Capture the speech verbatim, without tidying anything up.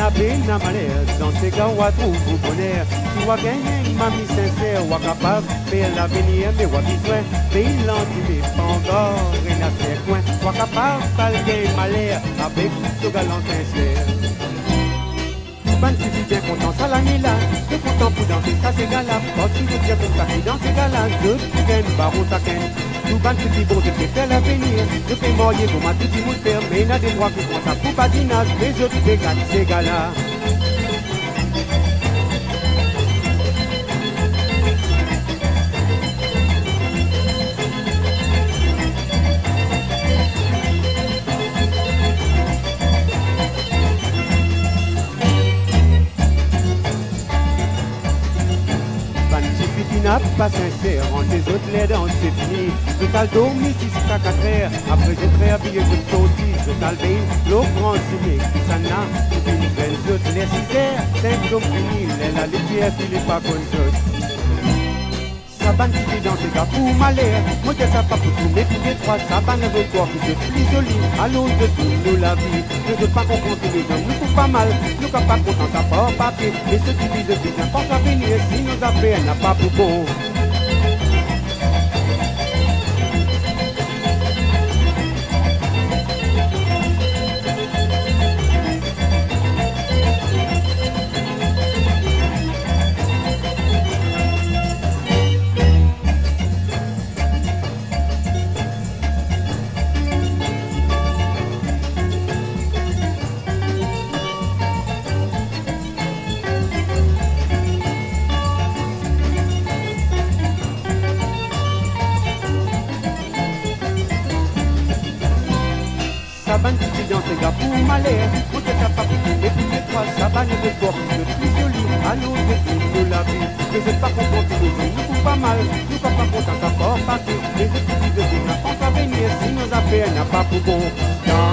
na peine, na malheur, dans ces gars, on trouve au bonheur. Si on gagne, mamie sincère, on capable, faire l'avenir, mais on besoin, pays l'antimé, pas encore, rien à faire coin, on capable, pas le gain malheur, avec ce galant sincère. Ban suffit bien content, ça l'année là, c'est content pour danser, ça c'est gala, pas si je tiens pour ça, dans ces gars-là, je gagne, baron taquin. Tout ban suffit bon, je peux faire l'avenir, je peux mourir pour ma petite moule faire, mais il y a des droits qui font ça pour badinage, les autres dégagent ces gars-là. N'a pas sincère, en les autres les dents c'est fini. Je t'al dormi jusqu'à quatre heures, après j'ai très habillé, je sorti, je t'al veille, l'eau grand signé, qui s'en a, une belle autres les six heures, cinq hommes finis, les la litière, puis les pas comme autres. Ça banne qui dans ces gars pour malheur, moi je sais pas pour tout, mais tous les trois, ça banne avec quoi qui se plus joli, allons de tout, nous la vie, je veux pas qu'on compte les gens, nous font pas mal, nous qu'à pas content, ça pas au papier, mais ceux qui visent plus n'importe l'avenir, si nos affaires n'a pas pour bon. Ça banne qui dans ces gars pour malheur, moi je sais pas pour tout, mais tous les trois, ça banne de corps, le plus joli, allons de tout, nous la vie, je sais pas qu'on compte les gens, nous font pas mal, nous sommes pas contents, ça part partir, les autres qui disent de n'importe quoi venir, si nos affaires n'a pas pour bon.